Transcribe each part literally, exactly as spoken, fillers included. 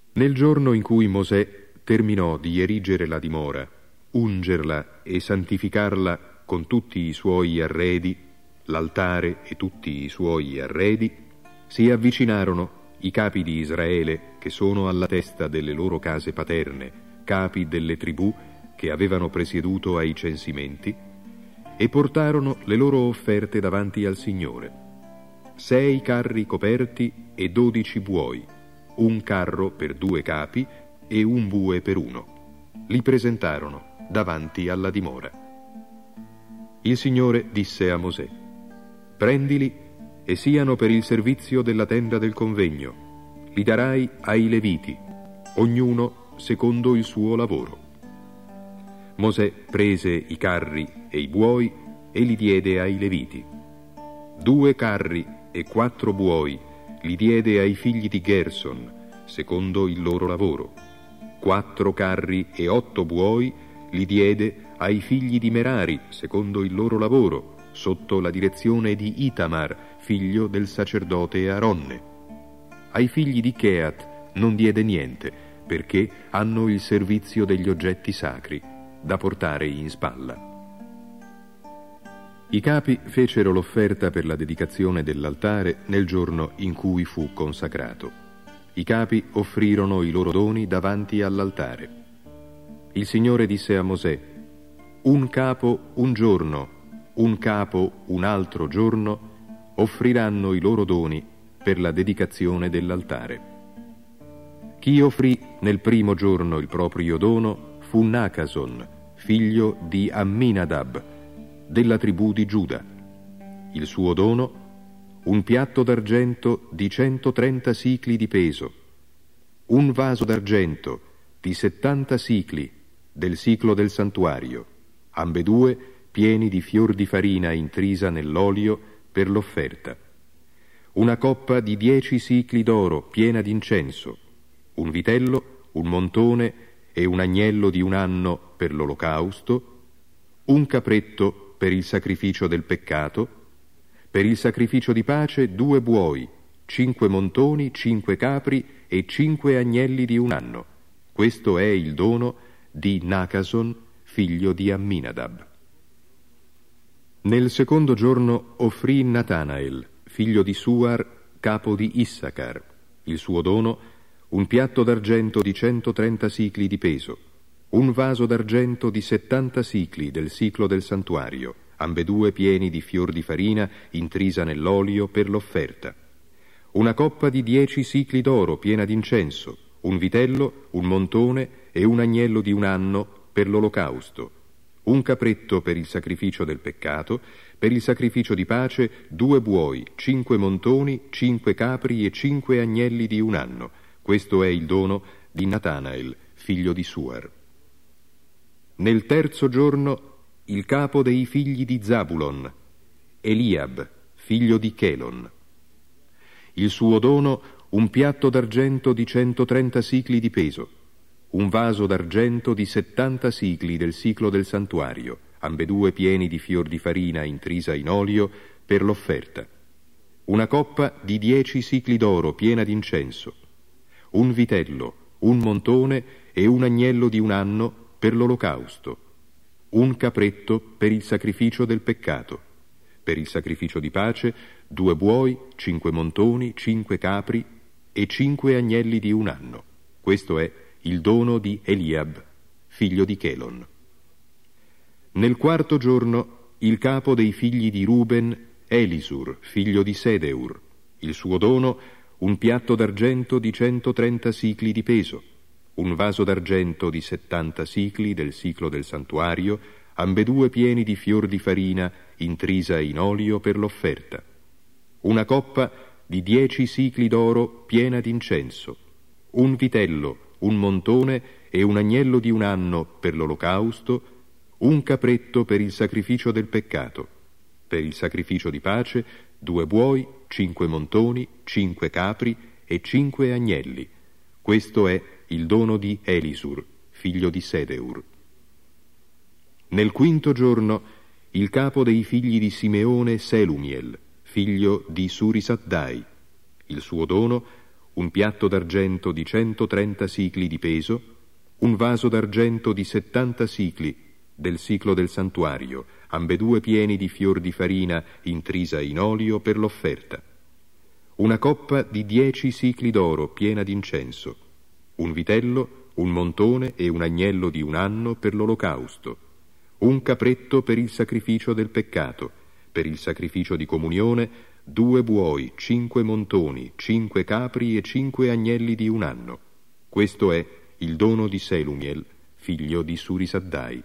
Nel giorno in cui Mosè terminò di erigere la dimora, ungerla e santificarla con tutti i suoi arredi, l'altare e tutti i suoi arredi, si avvicinarono i capi di Israele che sono alla testa delle loro case paterne, capi delle tribù che avevano presieduto ai censimenti, e portarono le loro offerte davanti al Signore. Sei carri coperti e dodici buoi, un carro per due capi e un bue per uno. Li presentarono davanti alla dimora. Il Signore disse a Mosè: prendili e siano per il servizio della tenda del convegno. Li darai ai Leviti, ognuno secondo il suo lavoro. Mosè prese i carri e i buoi e li diede ai Leviti. Due carri e quattro buoi li diede ai figli di Gerson, secondo il loro lavoro. Quattro carri e otto buoi li diede ai figli di Merari, secondo il loro lavoro, sotto la direzione di Itamar, figlio del sacerdote Aronne. Ai figli di Cheat non diede niente, perché hanno il servizio degli oggetti sacri da portare in spalla. I capi fecero l'offerta per la dedicazione dell'altare nel giorno in cui fu consacrato. I capi offrirono i loro doni davanti all'altare. Il Signore disse a Mosè: un capo un giorno, un capo un altro giorno offriranno i loro doni per la dedicazione dell'altare. Chi offrì nel primo giorno il proprio dono fu Nacason, figlio di Amminadab, della tribù di Giuda. Il suo dono: un piatto d'argento di centotrenta sicli di peso, un vaso d'argento di settanta sicli del siclo del santuario, ambedue pieni di fior di farina intrisa nell'olio per l'offerta, una coppa di dieci sicli d'oro piena d'incenso, un vitello, un montone e un agnello di un anno per l'olocausto, un capretto per il sacrificio del peccato, per il sacrificio di pace due buoi, cinque montoni, cinque capri e cinque agnelli di un anno. Questo è il dono di Nacason, figlio di Amminadab. Nel secondo giorno offrì Natanael, figlio di Suar, capo di Issacar. Il suo dono: un piatto d'argento di centotrenta sicli di peso, un vaso d'argento di settanta sicli del siclo del santuario, ambedue pieni di fior di farina intrisa nell'olio per l'offerta, una coppa di dieci sicli d'oro piena d'incenso, un vitello, un montone e un agnello di un anno per l'olocausto, un capretto per il sacrificio del peccato, per il sacrificio di pace due buoi, cinque montoni, cinque capri e cinque agnelli di un anno. Questo è il dono di Natanael, figlio di Suar. Nel terzo giorno il capo dei figli di Zabulon, Eliab, figlio di Chelon. Il suo dono: un piatto d'argento di centotrenta sicli di peso, un vaso d'argento di settanta sicli del siclo del santuario, ambedue pieni di fior di farina intrisa in olio per l'offerta, una coppa di dieci sicli d'oro piena d'incenso, un vitello, un montone e un agnello di un anno per l'olocausto, un capretto per il sacrificio del peccato, per il sacrificio di pace due buoi, cinque montoni, cinque capri e cinque agnelli di un anno. Questo è il dono di Eliab, figlio di Chelon. Nel quarto giorno il capo dei figli di Ruben, Elisur, figlio di Sedeur. Il suo dono: un piatto d'argento di centotrenta sicli di peso, un vaso d'argento di settanta sicli del siclo del santuario, ambedue pieni di fior di farina intrisa in olio per l'offerta, una coppa di dieci sicli d'oro piena d'incenso, un vitello, un montone e un agnello di un anno per l'olocausto, un capretto per il sacrificio del peccato, per il sacrificio di pace due buoi, cinque montoni, cinque capri e cinque agnelli. Questo è il dono di Elisur, figlio di Sedeur. Nel quinto giorno il capo dei figli di Simeone, Selumiel, figlio di Surisaddai. Il suo dono: un piatto d'argento di centotrenta sicli di peso, un vaso d'argento di settanta sicli del siclo del santuario, ambedue pieni di fior di farina intrisa in olio per l'offerta, una coppa di dieci sicli d'oro piena d'incenso, un vitello, un montone e un agnello di un anno per l'olocausto, un capretto per il sacrificio del peccato, per il sacrificio di comunione, due buoi, cinque montoni, cinque capri e cinque agnelli di un anno. Questo è il dono di Selumiel, figlio di Surisaddai.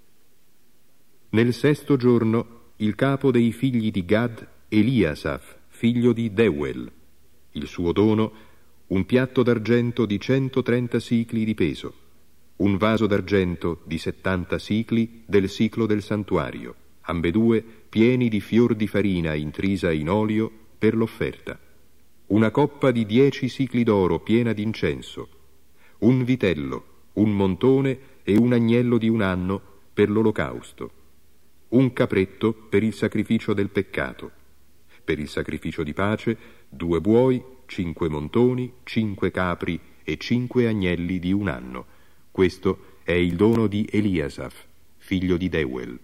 Nel sesto giorno il capo dei figli di Gad, Eliasaf, figlio di Deuel. Il suo dono, un piatto d'argento di centotrenta sicli di peso, un vaso d'argento di settanta sicli del siclo del santuario, ambedue pieni di fior di farina intrisa in olio per l'offerta, una coppa di dieci sicli d'oro piena d'incenso, un vitello, un montone e un agnello di un anno per l'olocausto, un capretto per il sacrificio del peccato, per il sacrificio di pace, due buoi, cinque montoni, cinque capri e cinque agnelli di un anno. Questo è il dono di Eliasaf, figlio di Deuel.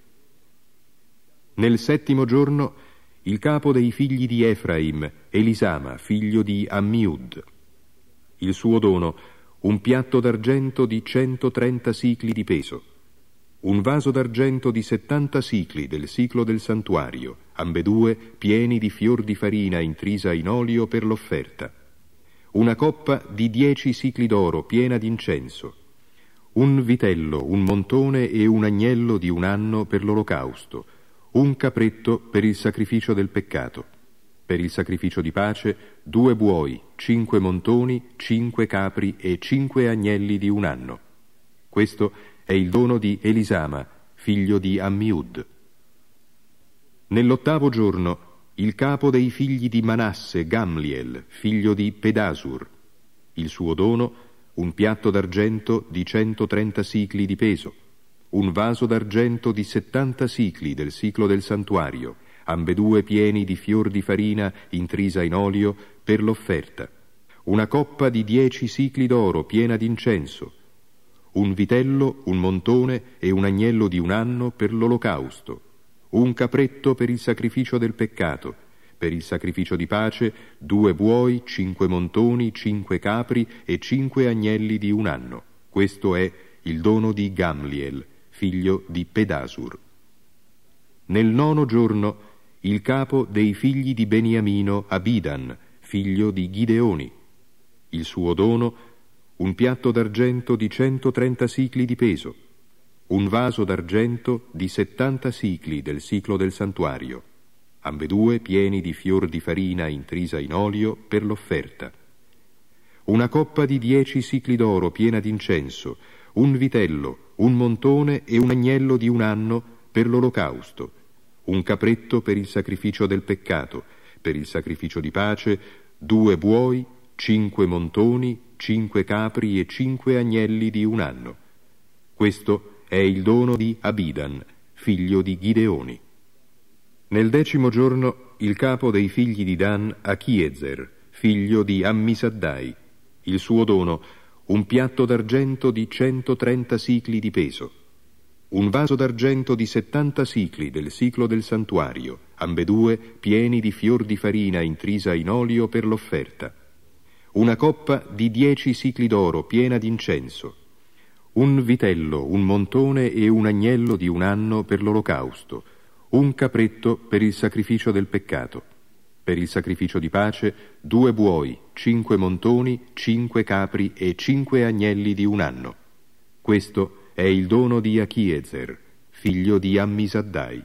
Nel settimo giorno il capo dei figli di Efraim, Elisama, figlio di Ammiud. Il suo dono, un piatto d'argento di centotrenta sicli di peso, un vaso d'argento di settanta sicli del siclo del santuario, ambedue pieni di fior di farina intrisa in olio per l'offerta, una coppa di dieci sicli d'oro piena d'incenso, un vitello, un montone e un agnello di un anno per l'olocausto, un capretto per il sacrificio del peccato, per il sacrificio di pace, due buoi, cinque montoni, cinque capri e cinque agnelli di un anno. Questo è il dono di Elisama, figlio di Ammiud. Nell'ottavo giorno il capo dei figli di Manasse, Gamliel, figlio di Pedasur. Il suo dono, un piatto d'argento di centotrenta sicli di peso, un vaso d'argento di settanta sicli del siclo del santuario, ambedue pieni di fior di farina intrisa in olio per l'offerta, una coppa di dieci sicli d'oro piena d'incenso, un vitello, un montone e un agnello di un anno per l'olocausto, un capretto per il sacrificio del peccato, per il sacrificio di pace, due buoi, cinque montoni, cinque capri e cinque agnelli di un anno. Questo è il dono di Gamliel, figlio di Pedasur. Nel nono giorno il capo dei figli di Beniamino, Abidan, figlio di Gideoni. Il suo dono, un piatto d'argento di centotrenta sicli di peso, un vaso d'argento di settanta sicli del siclo del santuario, ambedue pieni di fior di farina intrisa in olio per l'offerta, una coppa di dieci sicli d'oro piena d'incenso, un vitello, un montone e un agnello di un anno per l'olocausto, un capretto per il sacrificio del peccato, per il sacrificio di pace, due buoi, cinque montoni, cinque capri e cinque agnelli di un anno. Questo è il dono di Abidan, figlio di Gideoni. Nel decimo giorno il capo dei figli di Dan, Achiezer, figlio di Ammisaddai. Il suo dono, un piatto d'argento di centotrenta sicli di peso, un vaso d'argento di settanta sicli del siclo del santuario, ambedue pieni di fior di farina intrisa in olio per l'offerta, una coppa di dieci sicli d'oro piena d'incenso, un vitello, un montone e un agnello di un anno per l'olocausto, un capretto per il sacrificio del peccato, per il sacrificio di pace, due buoi, cinque montoni, cinque capri e cinque agnelli di un anno. Questo è il dono di Achiezer, figlio di Ammisaddai.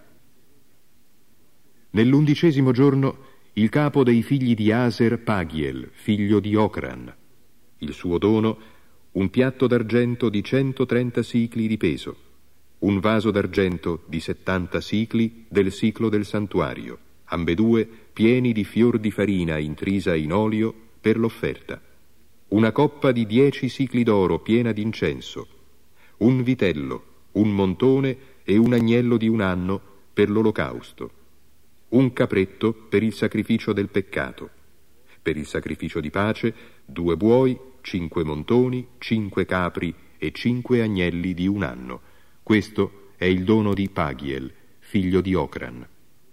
Nell'undicesimo giorno il capo dei figli di Aser, Pagiel, figlio di Ocran. Il suo dono, un piatto d'argento di centotrenta sicli di peso, un vaso d'argento di settanta sicli del siclo del santuario, ambedue pieni di fior di farina intrisa in olio per l'offerta, una coppa di dieci sicli d'oro piena d'incenso, un vitello, un montone e un agnello di un anno per l'olocausto, un capretto per il sacrificio del peccato, per il sacrificio di pace, due buoi, cinque montoni, cinque capri e cinque agnelli di un anno. Questo è il dono di Pagiel, figlio di Ocran.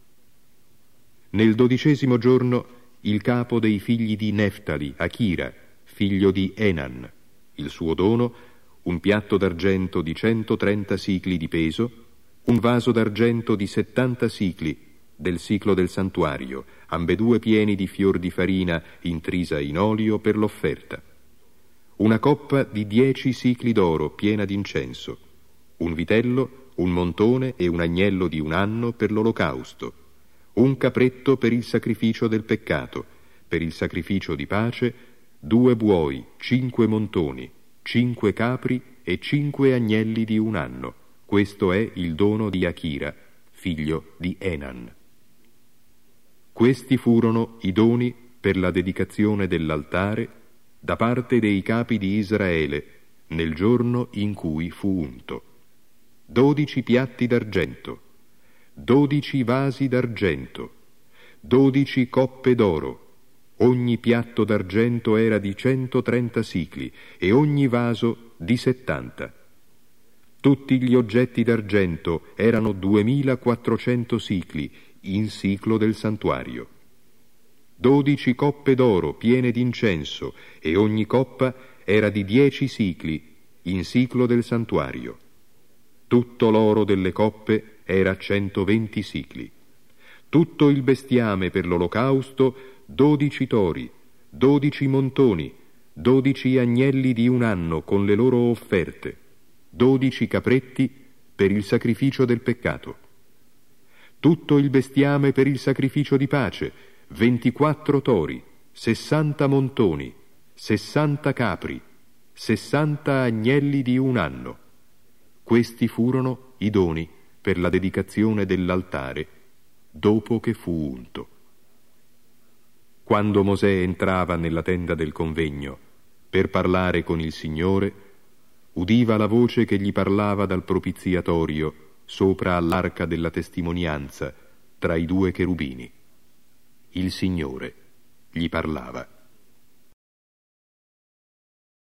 Nel dodicesimo giorno il capo dei figli di Neftali, Achira, figlio di Enan. Il suo dono, un piatto d'argento di centotrenta sicli di peso, un vaso d'argento di settanta sicli del siclo del santuario, ambedue pieni di fior di farina intrisa in olio per l'offerta, una coppa di dieci sicli d'oro piena d'incenso, un vitello, un montone e un agnello di un anno per l'olocausto, un capretto per il sacrificio del peccato, per il sacrificio di pace, due buoi, cinque montoni, cinque capri e cinque agnelli di un anno. Questo è il dono di Achira, figlio di Enan. Questi furono i doni per la dedicazione dell'altare da parte dei capi di Israele nel giorno in cui fu unto. Dodici piatti d'argento, dodici vasi d'argento, dodici coppe d'oro. Ogni piatto d'argento era di centotrenta sicli e ogni vaso di settanta. Tutti gli oggetti d'argento erano duemilaquattrocento sicli in siclo del santuario. Dodici coppe d'oro piene d'incenso e ogni coppa era di dieci sicli in siclo del santuario. Tutto l'oro delle coppe era centoventi sicli. Tutto il bestiame per l'olocausto, dodici tori, dodici montoni, dodici agnelli di un anno con le loro offerte, dodici capretti per il sacrificio del peccato. Tutto il bestiame per il sacrificio di pace, ventiquattro tori, sessanta montoni, sessanta capri, sessanta agnelli di un anno. Questi furono i doni per la dedicazione dell'altare dopo che fu unto. Quando Mosè entrava nella tenda del convegno per parlare con il Signore, udiva la voce che gli parlava dal propiziatorio sopra all'arca della testimonianza tra i due cherubini. Il Signore gli parlava.